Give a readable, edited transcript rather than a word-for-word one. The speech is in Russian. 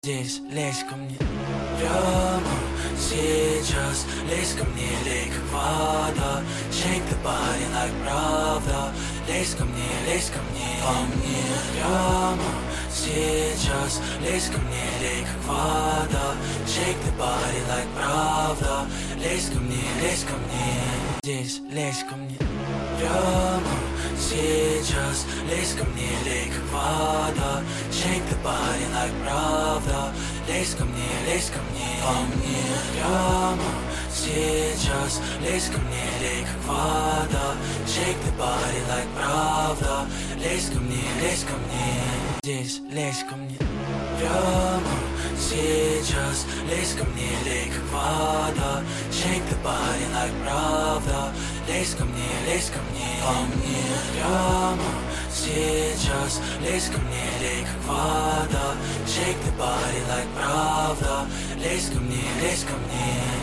Здесь лезь ко мне прямо сейчас, лезь ко мне, лей как вода. Shake the body like правда. Лезь ко мне по мне прямо сейчас, лезь ко мне, лей как вода. Shake the body like правда. Лезь ко мне здесь лезь ко мне прямо сейчас, лезь ко мне, лей как вода. Shake the body like правда. Лезь ко мне по мне прямо сейчас, лезь ко мне, лей как вода. Shake the body like правда. Лезь ко мне здесь лезь ко мне прямо сейчас, лезь ко мне, лей как вода. Shake the body like правда. Лезь ко мне по мне прямо сейчас, лезь ко мне, лей как вода. Shake the body like правда. Лезь ко мне